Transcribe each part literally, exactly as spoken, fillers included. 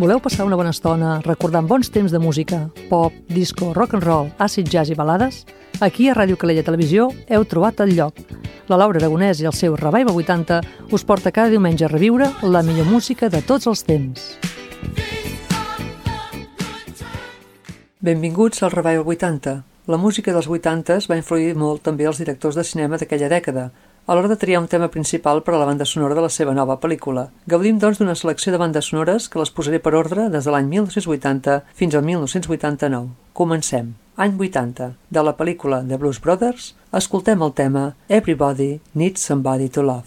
Voleu passar una bona estona recordant bons temps de música, pop, disco, rock and roll, acid jazz i balades? Aquí a Ràdio Calella Televisió heu trobat el lloc. La Laura Aragonès i el seu Revival vuitanta us porta cada diumenge a reviure la millor música de tots els temps. Benvinguts al Revival vuitanta. La música dels vuitantes va influir molt també als directors de cinema d'aquella dècada, a l'hora de triar un tema principal per a la banda sonora de la seva nova pel·lícula. Gaudim, doncs, d'una selecció de bandes sonores que les posaré per ordre des de l'any mil nou-cents vuitanta fins al mil nou-cents vuitanta-nou. Comencem. Any vuitanta. De la pel·lícula The Blues Brothers, escoltem el tema Everybody Needs Somebody to Love.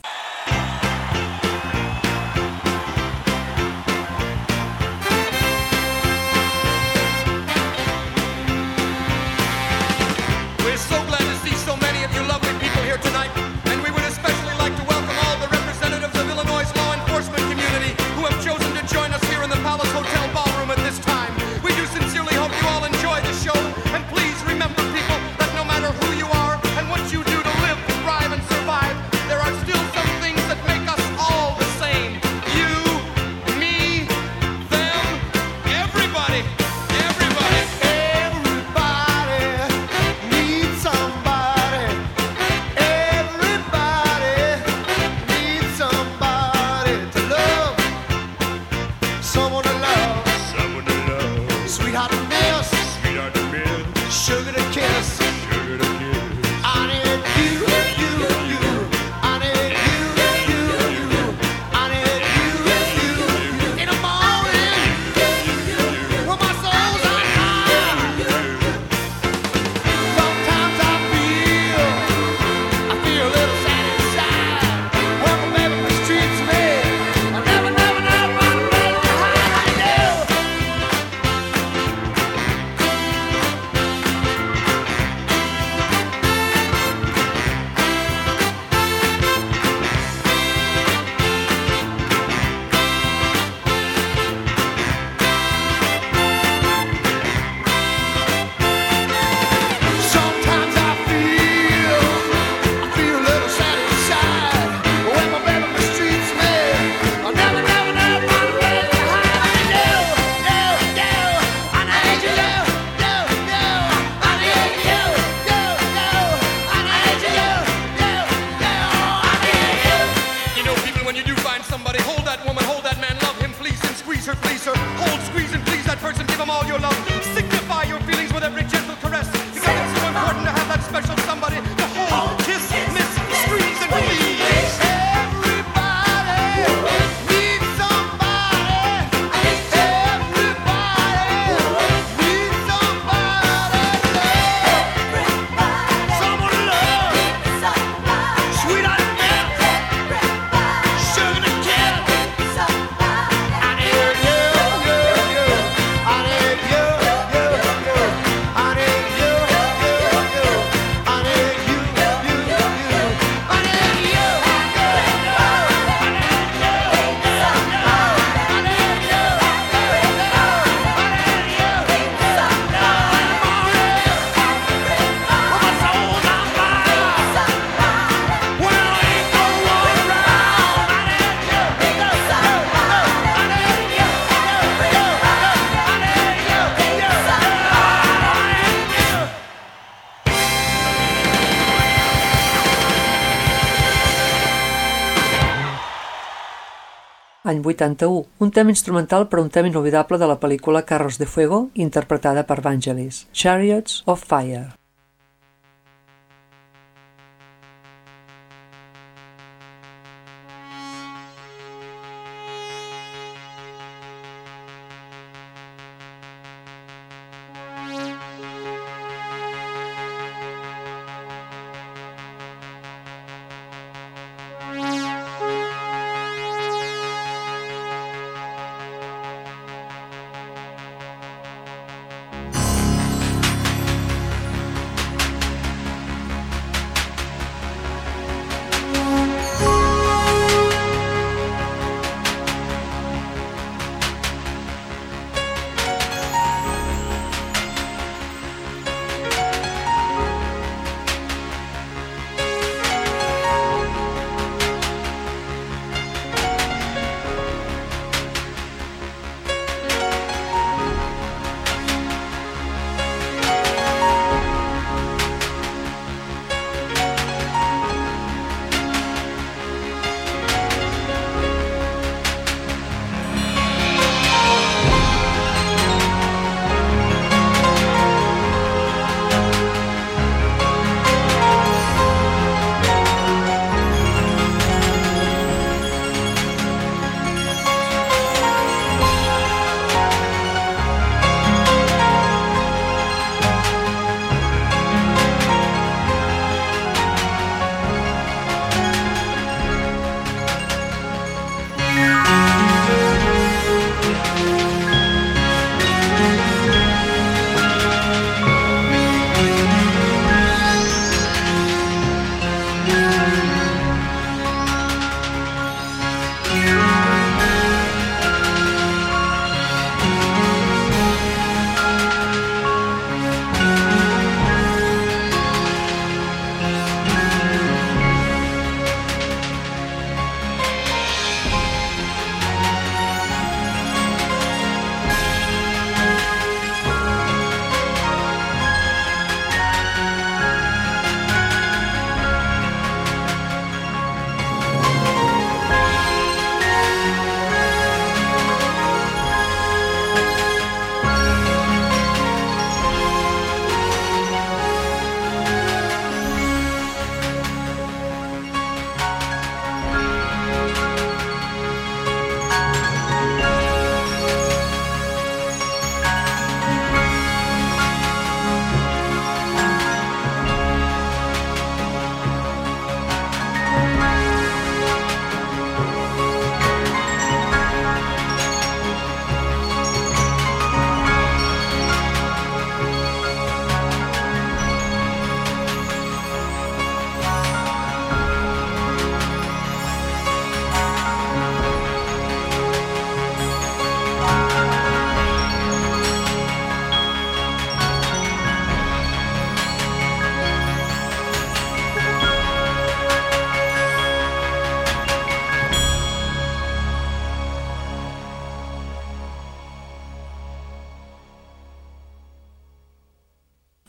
Any vuitanta-u, un tema instrumental per a un tema inolvidable de la pel·lícula Carros de Fuego, interpretada per Vangelis, Chariots of Fire.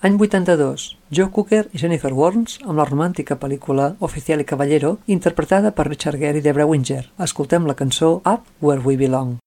Any vuitanta-dos, Joe Cooker i Jennifer Warnes amb la romàntica pel·lícula Oficial y Caballero, interpretada per Richard Gere i Debra Winger. Escoltem la cançó Up Where We Belong.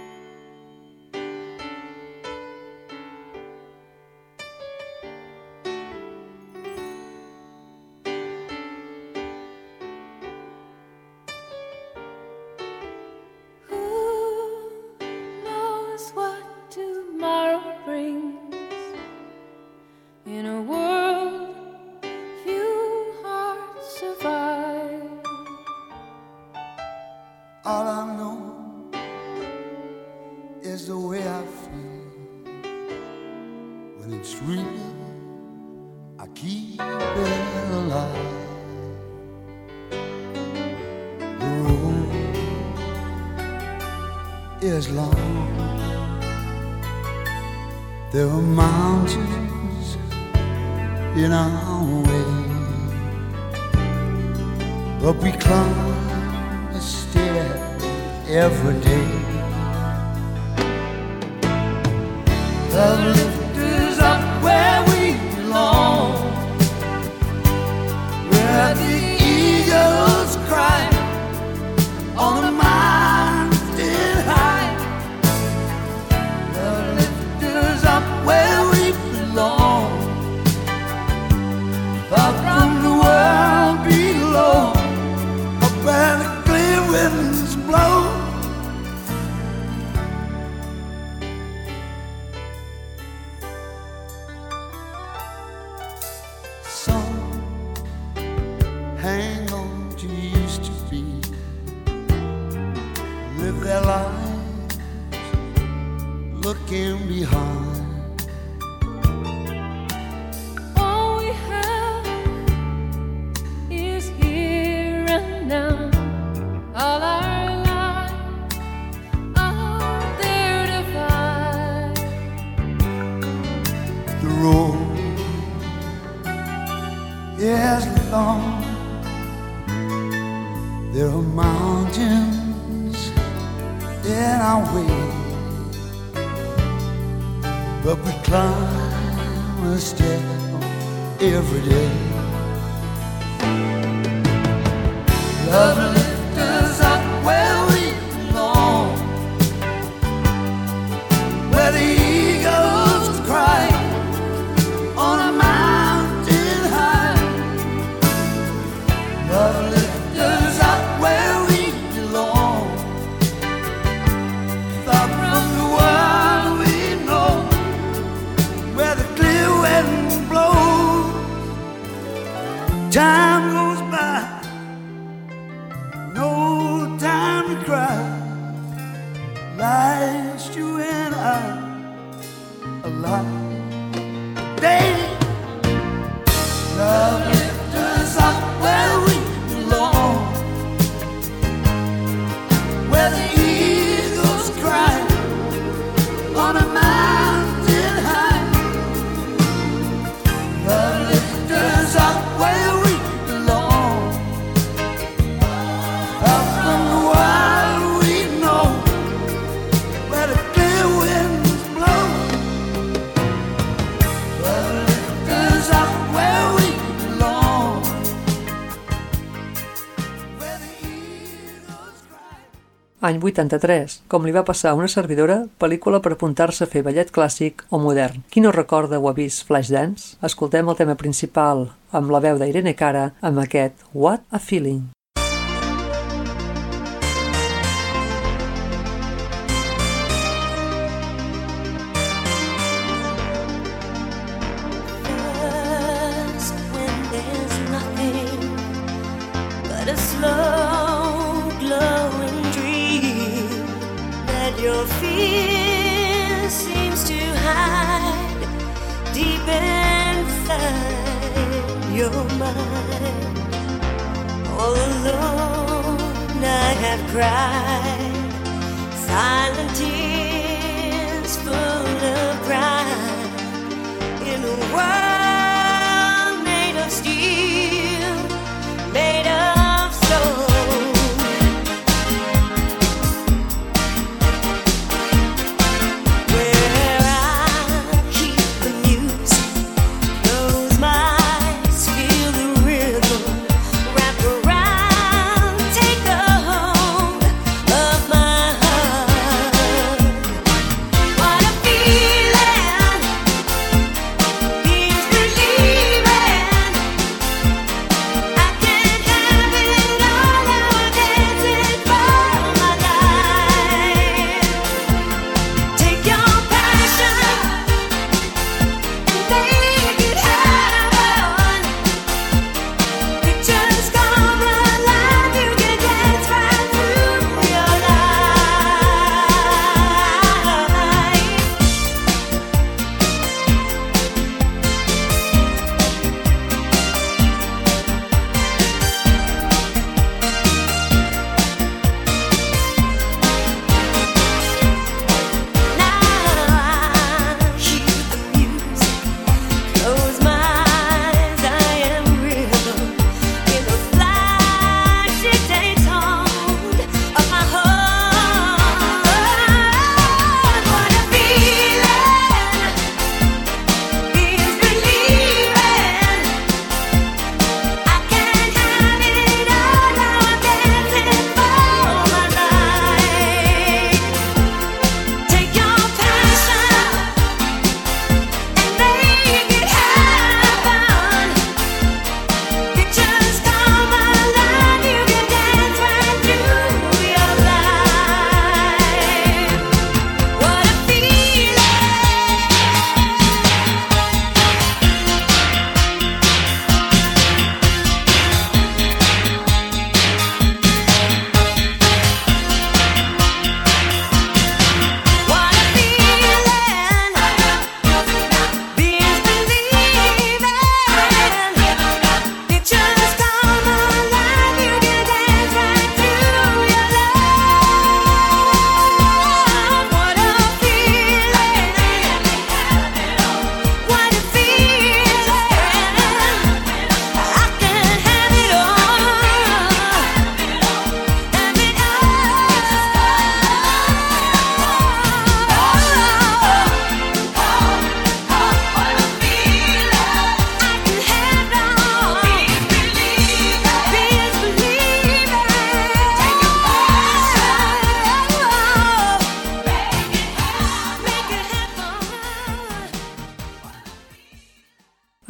All I know is the way I feel. When it's real, I keep it alive. The road is long. There are mountains in our way, but we climb a stair every day. Love lifts us up where we belong, where the eagles cry on a mountain high. Love lifts us up where we belong, far from the world below, up where the clear winds blow. Hang on to used to be, live their lives looking behind. All we have is here and now. All our lives are there to find. The road is long. There are mountains in our way, but we climb a step every day. Love lifts us up where we belong, where the eagles cry on a mountain high. Love lifts time goes by, no time to cry. Life's you and I alive. Day, love lifts us up where we belong, where the eagles cry on a mountain high. Love lifts us up where Any vuitanta-tres, com li va passar a una servidora, pel·lícula per apuntar-se a fer ballet clàssic o modern. Qui no recorda o ha vist Flashdance? Escoltem el tema principal amb la veu d'Irene Cara amb aquest What a Feeling. First, when there's nothing but a slow glowing dream that your fear seems to hide deep inside your mind. All alone I have cried silent tears full of pride in a world made of steel, made of soul.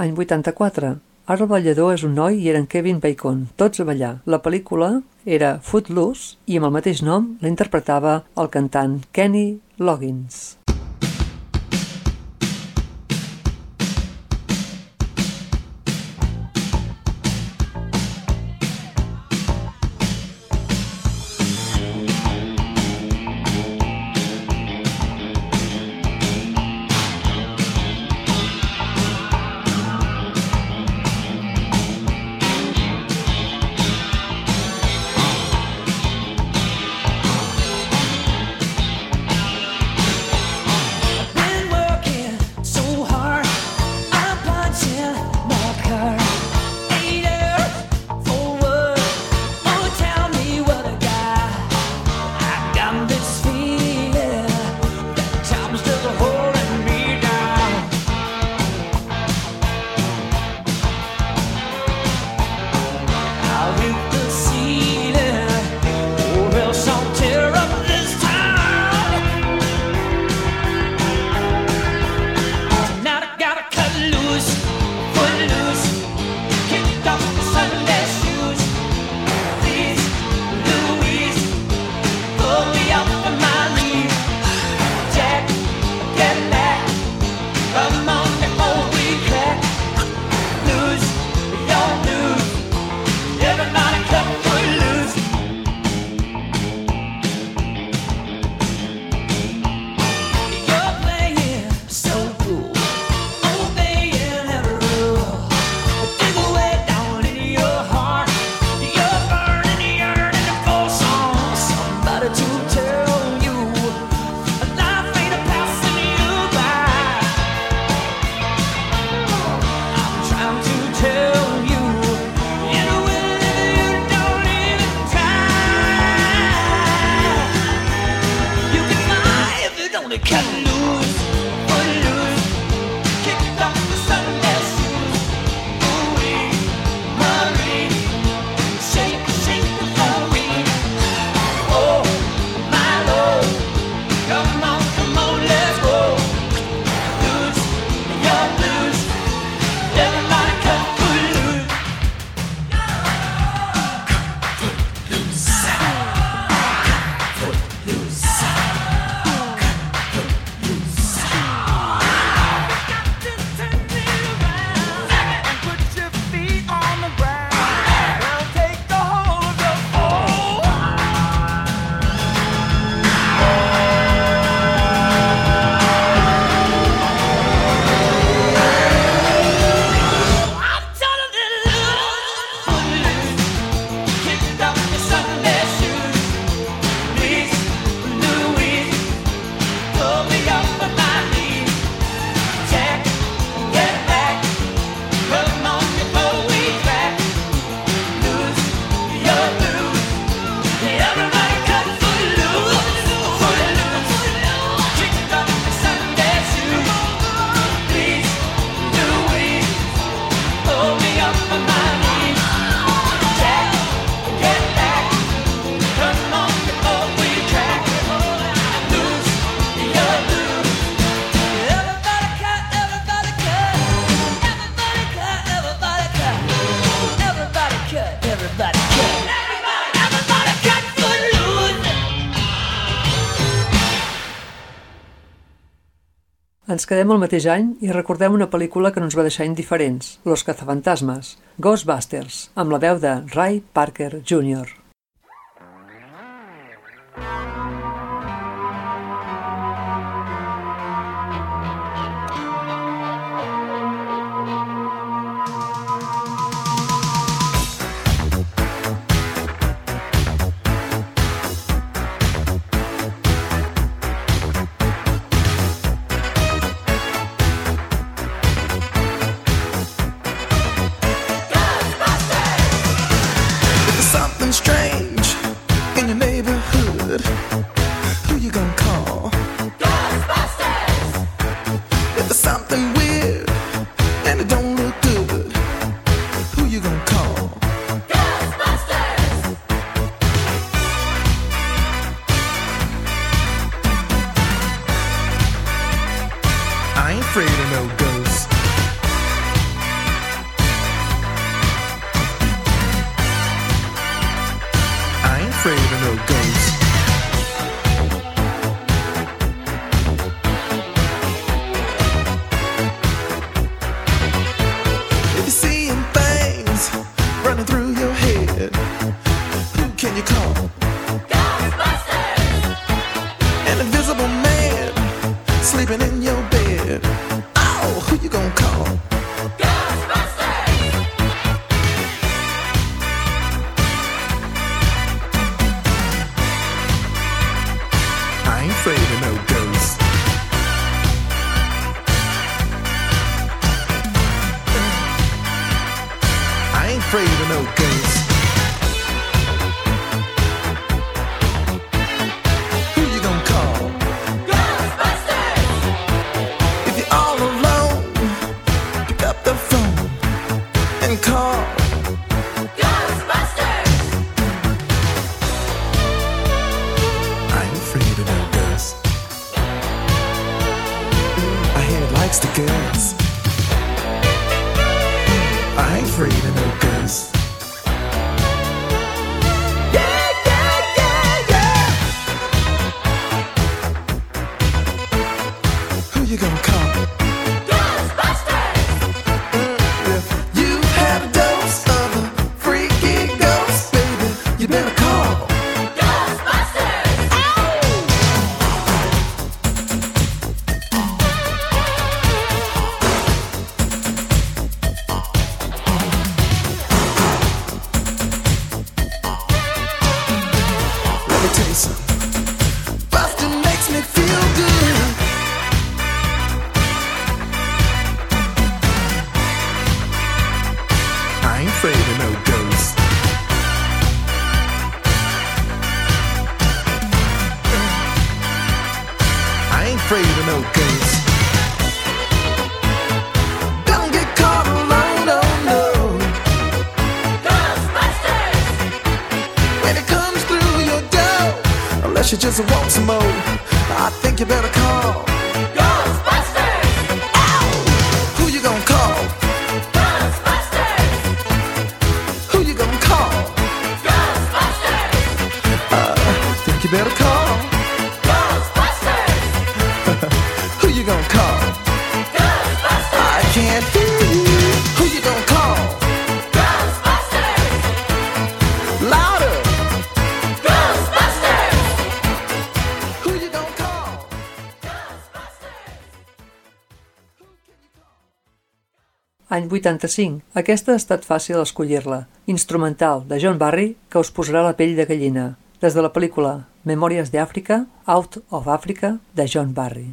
Any vuitanta-quatre. Ara el ballador és un noi i era en Kevin Bacon, tots a ballar. La pel·lícula era Footloose i amb el mateix nom l'interpretava el cantant Kenny Loggins. Ens quedem al mateix any i recordem una pel·lícula que no ens va deixar indiferents, Los cazafantasmas, Ghostbusters, amb la veu de Ray Parker júnior Something strange afraid of no ghosts. If you're seeing things running through your head, who can you call? Ghostbusters! An invisible man sleeping in your bed. Oh, who you gonna call? Afraid of no ghosts. I ain't afraid of no ghosts. Who you gonna call? Ghostbusters! If you're all alone, pick up the phone and call Ghostbusters! I ain't afraid of no ghosts. Likes to guess. I ain't afraid of no ghosts. Yeah, yeah, yeah, yeah. Who you gonna call? Ghostbusters! If you've had a dose of a freaky ghost, baby, you better call Ghostbusters! Bustin' makes me feel good. I ain't afraid of no ghosts. I ain't afraid of no ghosts. Don't get caught alone, oh no. Ghostbusters! When it comes through your door, unless you just want some more, I think you better call Ghostbusters! Ow! Who you gonna call? Ghostbusters! Who you gonna call? Ghostbusters! Uh, think you better call Ghostbusters! Who you gonna call? Ghostbusters! I can't hear you. Who you gonna call? Ghostbusters! Louder! Any vuitanta-cinc. Aquesta ha estat fàcil escollir-la. Instrumental, de John Barry, que us posarà la pell de gallina. Des de la pel·lícula Memòries d'Àfrica, Out of Africa, de John Barry.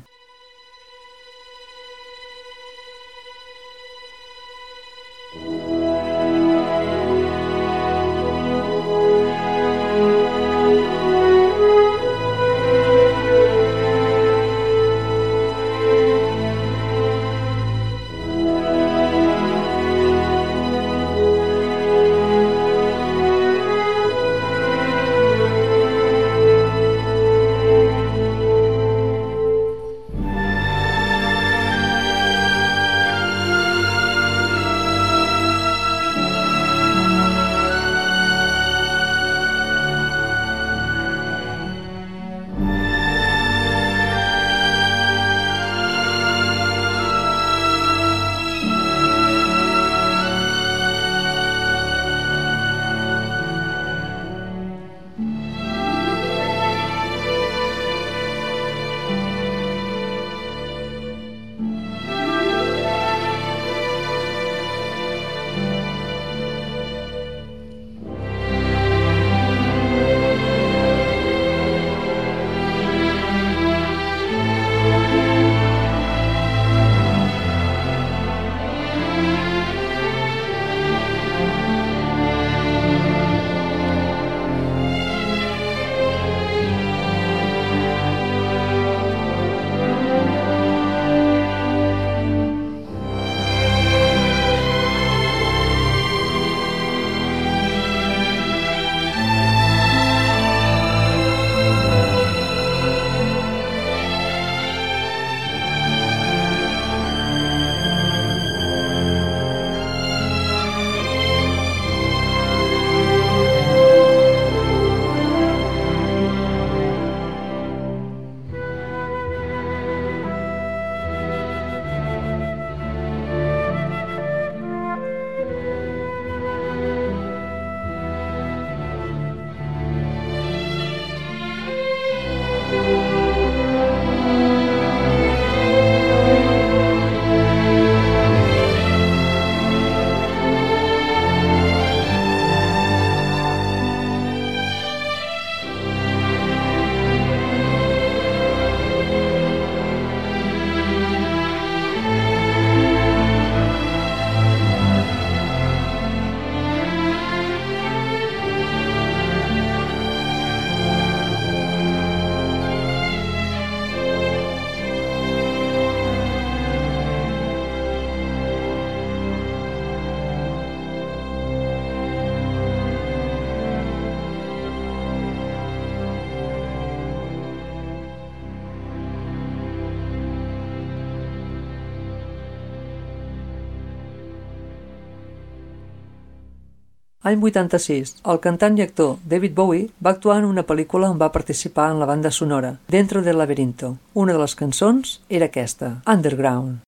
Any vuitanta-sis, el cantant i actor David Bowie va actuar en una pel·lícula on va participar en la banda sonora, Dentro del laberinto. Una de les cançons era aquesta, Underground.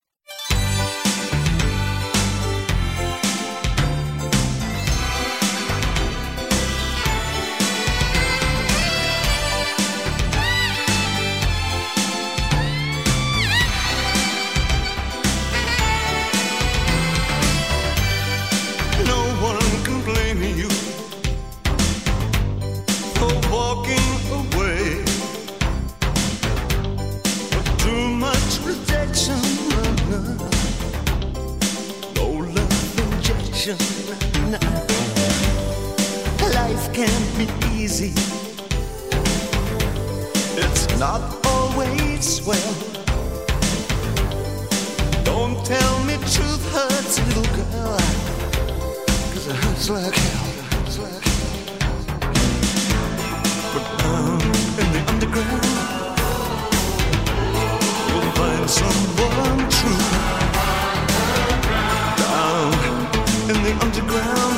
Life can't be easy. It's not always well. Don't tell me truth hurts, little girl, 'cause it hurts like hell. It hurts like hell. But down in the underground, you'll find someone true. Down in the underground,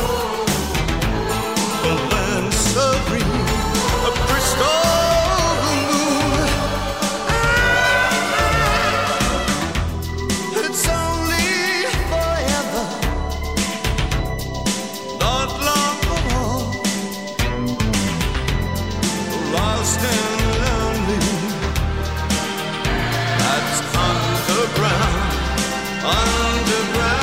a land serene, a crystal moon. It's only forever, not long at all. Lost and lonely, that's underground, underground.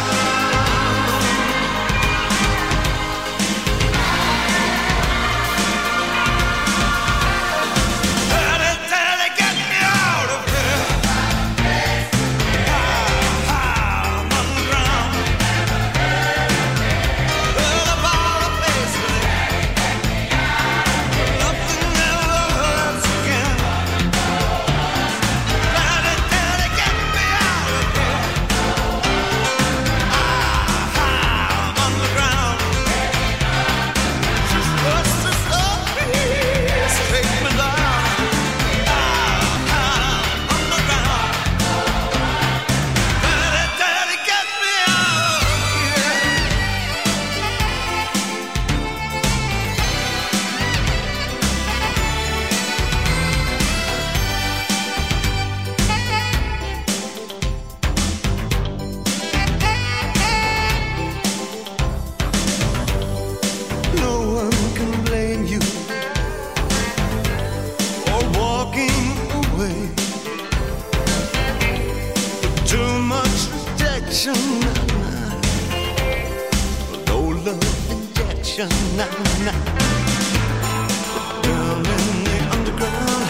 Down in the underground,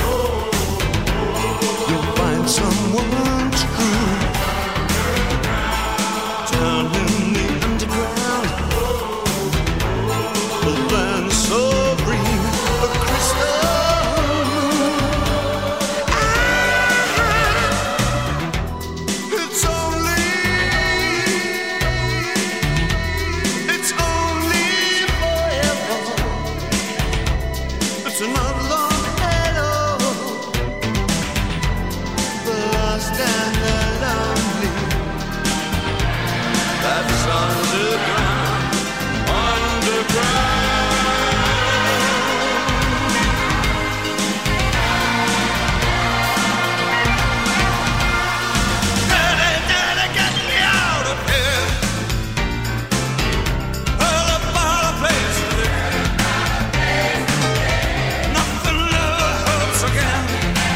you'll find someone true. Down in the underground, a land so green, a crystal moon. It's only, it's only forever. It's not long at all. The lost and the lonely, that's underground, underground. Daddy, Daddy, get me out of here. Well, a better place to live. Nothing ever hurts again.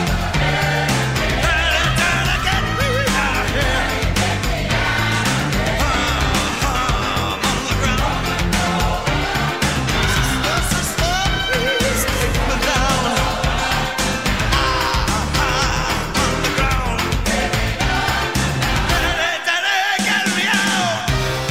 Daddy, Daddy, get me out of here. Ah, ah, on the ground. Sister, sister, please take me down. Ah, ah, on the ground. Daddy, Daddy, get me out.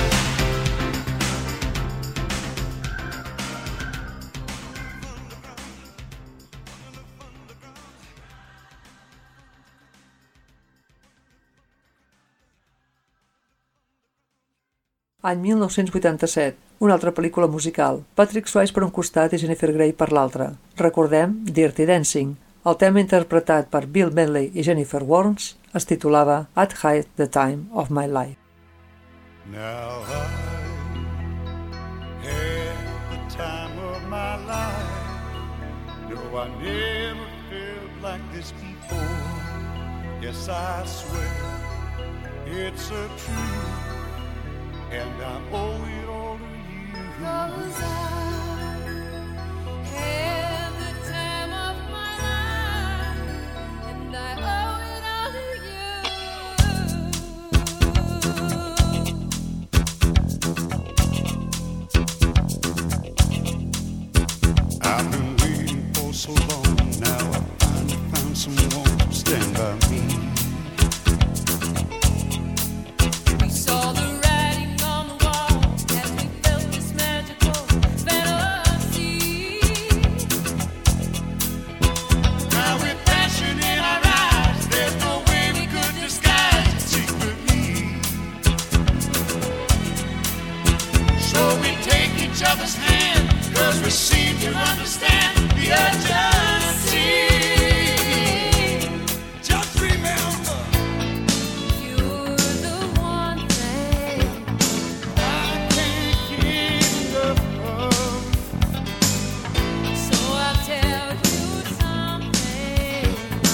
Any mil nou-cents vuitanta-set, una altra pel·lícula musical. Patrick Swayze per un costat i Jennifer Grey per l'altre. Recordem Dirty Dancing. El tema interpretat per Bill Medley i Jennifer Warnes es titulava I'd Had the Time of My Life. Now I No, I never felt like this before. Yes, I swear it's a truth, and I owe it all to you. 'Cause I had the time of my life, and I owe it all to you. I've been waiting for so long. Now I finally found someone to stand by me. We saw the writing on the wall as we felt this magical fantasy. Now with passion in our eyes, there's no way we could disguise it secretly. So we take each other's hand, 'cause we seem to understand the urgency. Just remember, You're the one thing I can't get enough of. So I'll tell you something.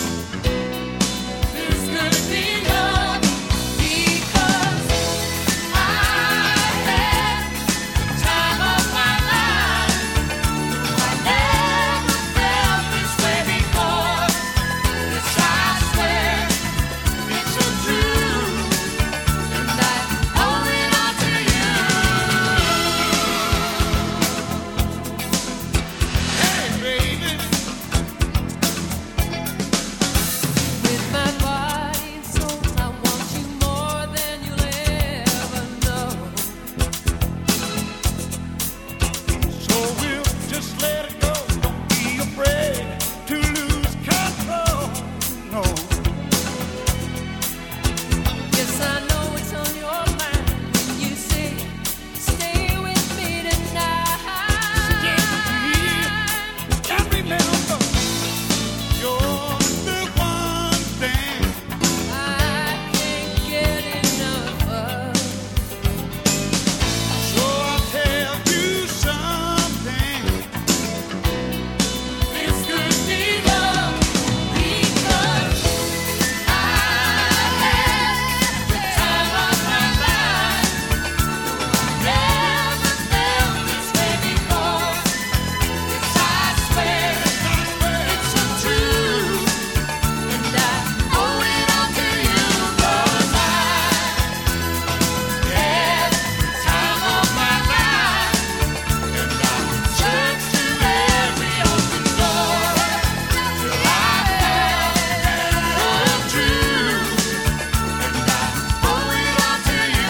This could be love, Because I had the time of my life. I never felt this way before. Yes, I swear it's so true. and I owe it all to you. Hey, baby. With my body and soul, I want you more than you'll ever know. So we'll just let it go. Don't be afraid to lose control. No. Yes, I know it's on your mind when you say, stay with me tonight. And remember, you're the one thing I can't get enough of. so I'll tell you something. This could be love. Because I had the time of my life. Never felt this way before. Yes, I swear it's so true, and I owe it all to you. 'Cause I had the time of my life, and I searched to every open door till I found the truth, and I owe it all to you.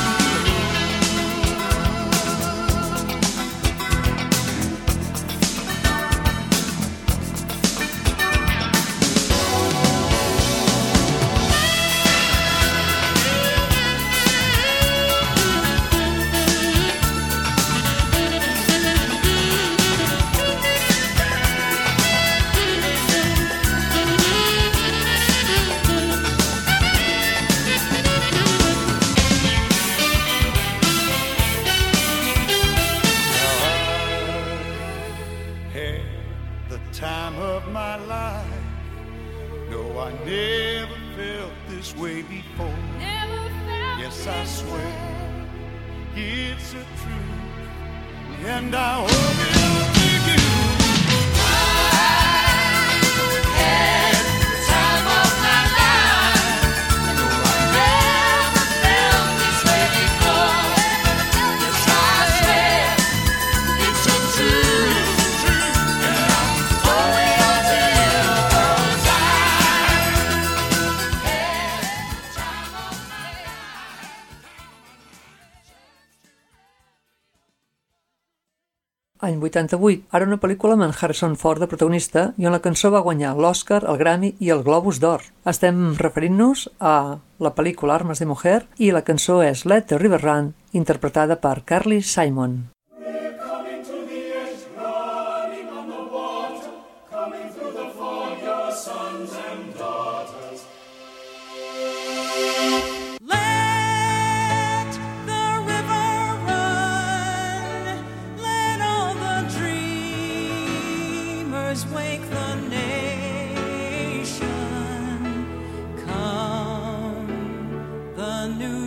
Had the time of my life. No, I never felt this way before. Never felt Yes, I this swear. way. It's a truth, and I owe it all to you. Had the time of my life. No, I never felt this way before. Yes, I swear It's a truth, truth, and I owe it all to you. 'Cause I had the time of my life. Any vuitanta-vuit, ara una pel·lícula amb en Harrison Ford de protagonista i on la cançó va guanyar l'Oscar, el Grammy i el Globus d'Or. Estem referint-nos a la pel·lícula Armas de Mujer i la cançó és Let the River Run, interpretada per Carly Simon. Let the river run, let all the dreamers rivers wake the nation. Come, the New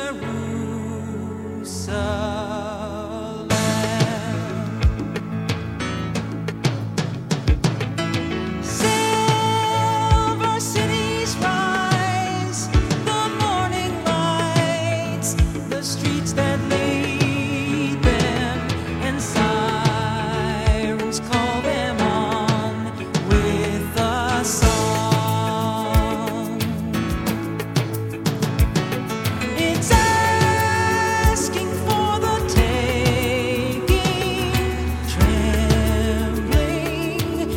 Jerusalem. Silver cities rise, the morning lights, the streets that lead them, and sirens call them on with a song. It's asking for the taking, trembling,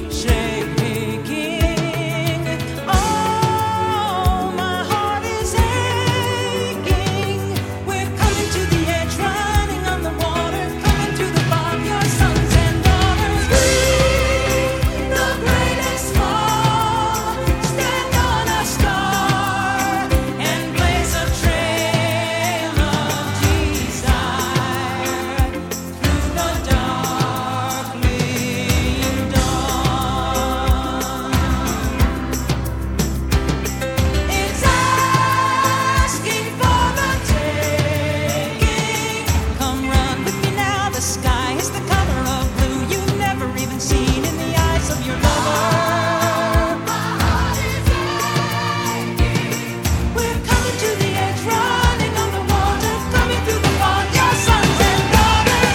shaking. Oh, my heart is aching. We're coming to the edge, running on the water, coming to the bottom, your sons and daughters. We, the greatest fall, stand on a star and blaze a trail of desire through the darkling dawn. It's asking for the taking. Come run with me now. The sky is the color of blue you've never even seen in the eyes of your lover. My heart is aching. We're coming to the edge, running on the water, coming through the fog, your sons and daughters.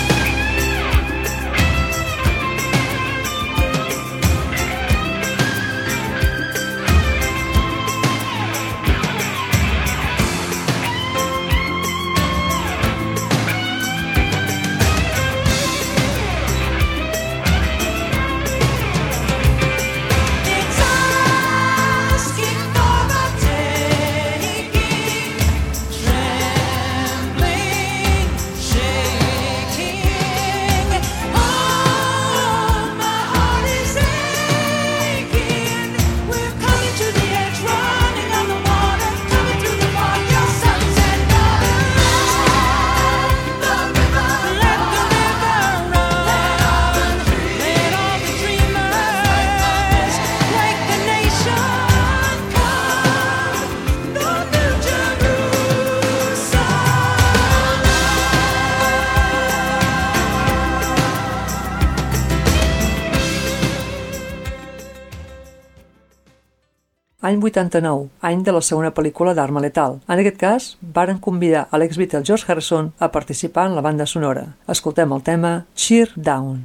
It's asking for the taking, trembling, shaking. Oh, my heart is aching. We're coming to the edge, running on the water, coming through the fog, your sons and daughters. The river, let the river run. Let all the dreamers wake the nation. Come, the New Jerusalem. Any vuitanta-nou, any de la segona pel·lícula d'Arma Letal. En aquest cas, varen convidar a l'ex-Beatle George Harrison a participar en la banda sonora. Escoltem el tema Cheer Down.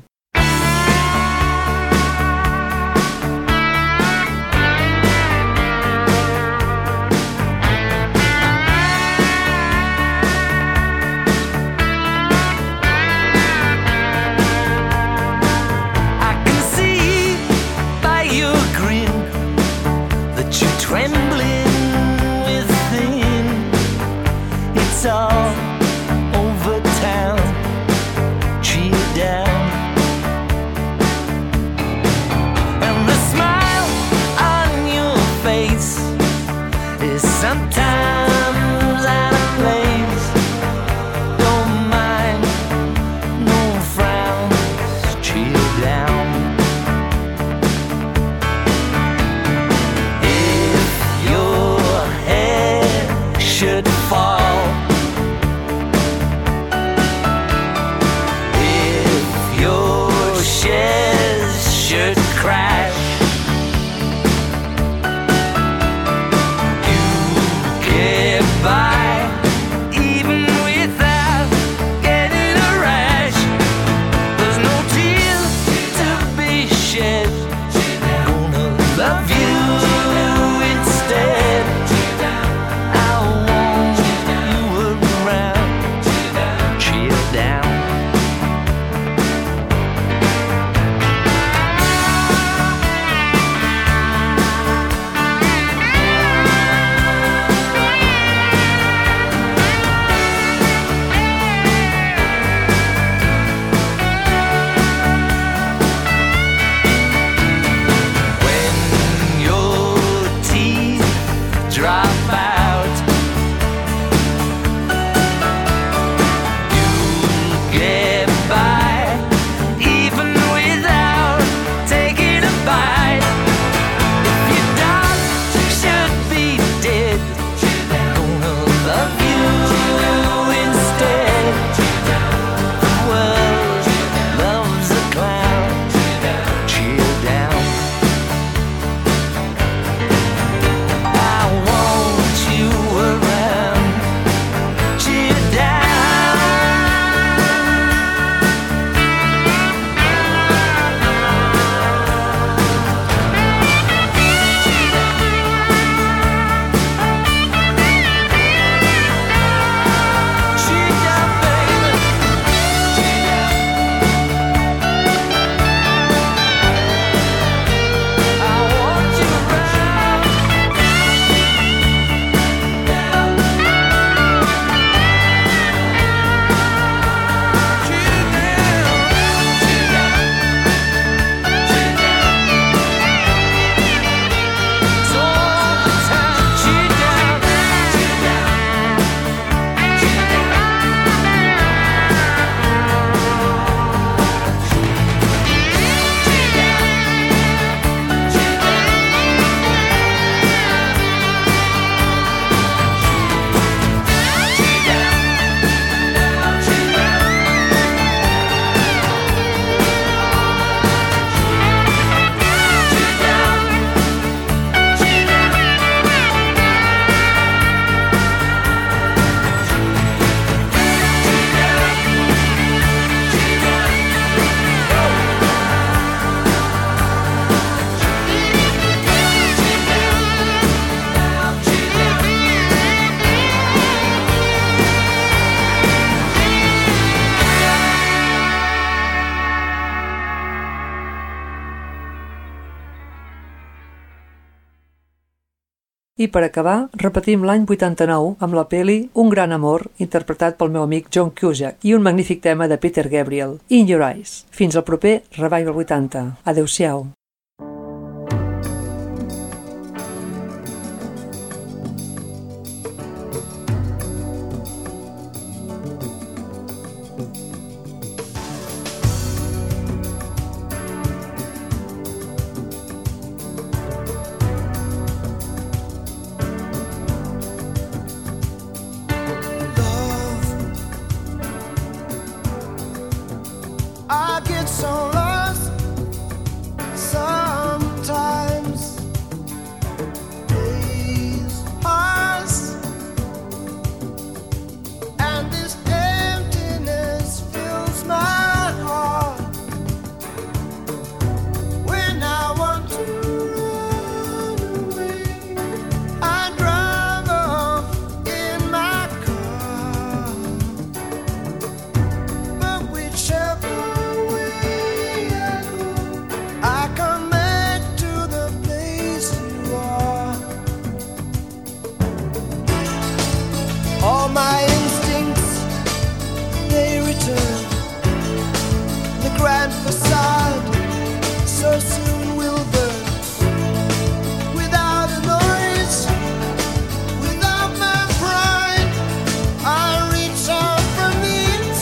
I can see by your grin that you're trembling within. It's all over town. Cheer down. I per acabar, repetim l'any vuitanta-nou amb la peli Un gran amor, interpretat pel meu amic John Cusack, i un magnífic tema de Peter Gabriel, In Your Eyes. Fins al proper Revival vuitanta. Adéu-siau. I get so lost sometimes. Days pass and this emptiness fills my heart. When I want to run away, I drive off in my car. But whichever I come back to the place you are. All my instincts, they return. The grand facade so soon will burn. Without a noise, without my pride, I reach out from the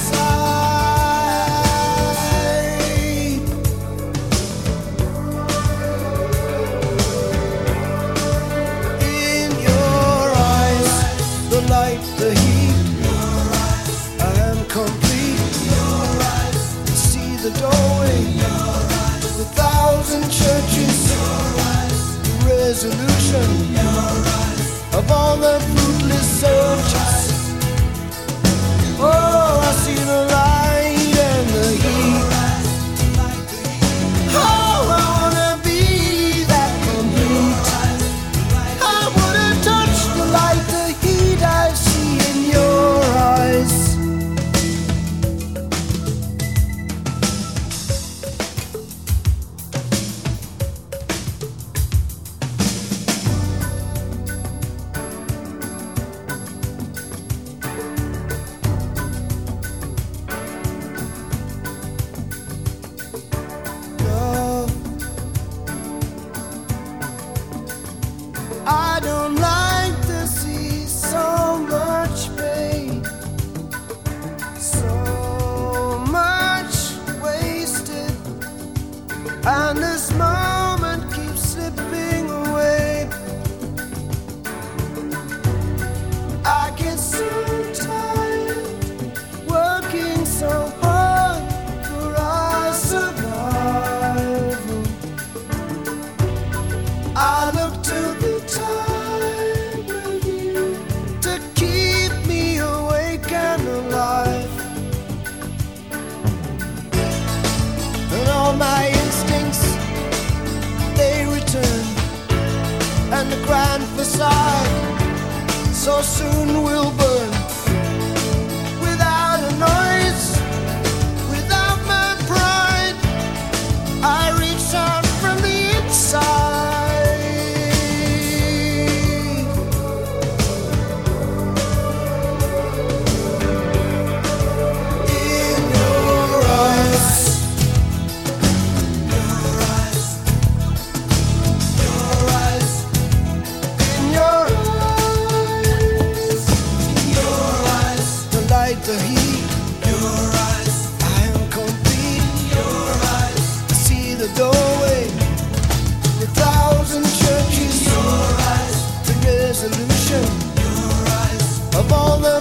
inside. In your eyes, the light, the heat, I am complete. See the doorway, the thousand churches, the resolution of all the fruitless searches. Oh, I see the light and the heat. Oh, I wanna be that complete. I wanna touch the light, the heat I see in your eyes. Love, I don't like to see so much pain, so much wasted, and this moment keeps slipping away. I get so tired working so hard for our survival. I look to the time with you to keep me awake and alive. And all my instincts, they return. And the grand facade so soon will burn. Without a noise, without my pride, I reach out from the inside. In your eyes, your eyes, your eyes, in your eyes, your eyes, the light, the heat, your eyes, I am complete, your eyes, I see the doorway, the thousand churches, your eyes, the resolution, your eyes, of all the